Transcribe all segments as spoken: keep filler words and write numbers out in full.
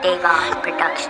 Davon Production.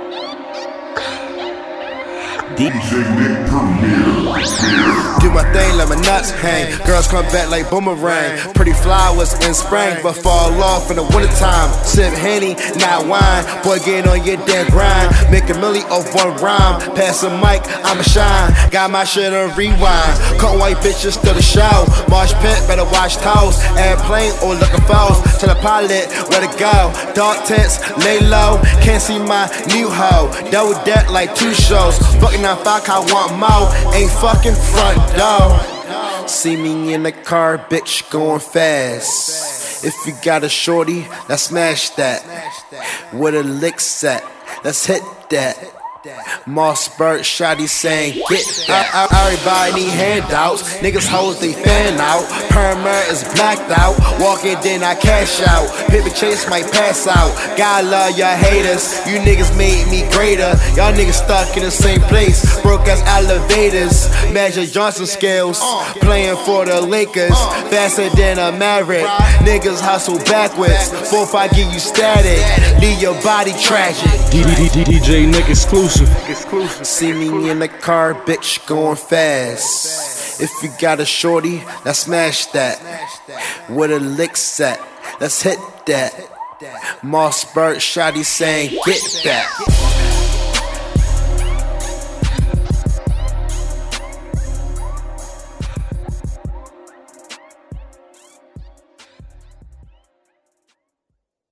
D J Nick Premier. Do my thing, let my nuts hang. Girls come back like boomerang. Pretty flowers in spring, but fall off in the wintertime. Sip Henny, not wine. Boy, get on your damn grind. Make a milli off one rhyme. Pass a mic, I'ma shine. Got my shit on rewind. Caught white bitches to the show. Marsh pit, better watch toes. Airplane or looking foes. Tell the pilot where to go. Dark tents, lay low. Can't see my new hoe. Double deck like two shows. Fucking on fuck, I want more. Ain't fucking front door. See me in the car, bitch, going fast. If you got a shorty, let's smash that. With a lick set, let's hit that. Mossberg shotty saying get that. Everybody need handouts. Niggas hoes they fan out. Perma is blacked out. Walking then I cash out. Paper chase might pass out. God love your haters. You niggas made me greater. Y'all niggas stuck in the same place. Broke as elevators. Magic Johnson scales. Playing for the Lakers. Faster than a Maverick. Niggas hustle backwards. Four five give you static. Leave your body tragic. D J Nick exclusive. See me in the car, bitch, going fast. If you got a shorty, let's smash that. With a lick set, let's hit that. Mossberg shotty saying get that.